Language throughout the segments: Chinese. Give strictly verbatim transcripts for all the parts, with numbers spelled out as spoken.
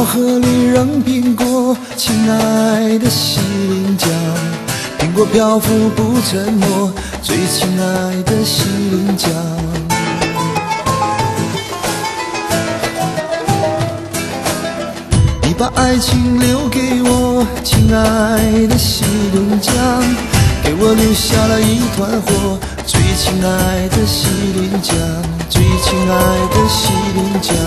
盒里扔苹果，亲爱的西林江，苹果漂浮不沉没，最亲爱的西林江。你把爱情留给我，亲爱的西林江，给我留下了一团火，最亲爱的西林江，最亲爱的西林江。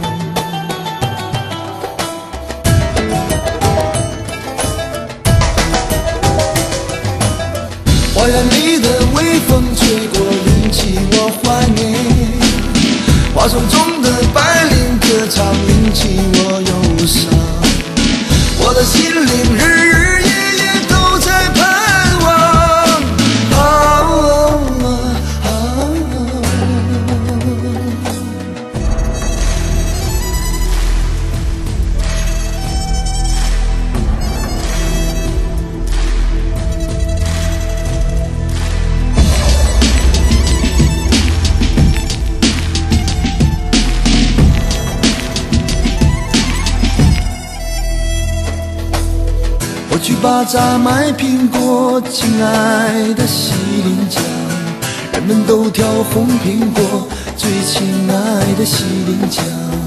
花园里的微风吹过，引起我怀念；花丛中的白莲歌唱，引起我忧伤。我的心灵日日夜夜都在盼望。啊啊啊我去巴扎买苹果，亲爱的西林江，人们都挑红苹果，最亲爱的西林江。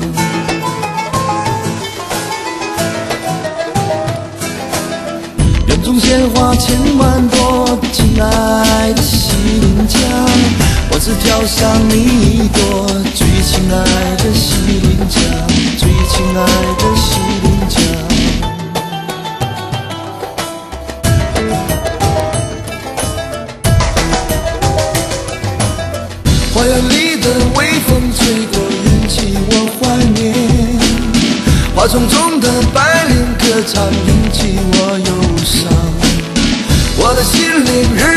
园中鲜花千万朵，亲爱的西林江，我只挑上你一朵，最亲爱的西林江，最亲爱的西林江。花园里的微风吹过，引起我怀念；花丛中的白莲歌唱，引起我忧伤。我的心灵日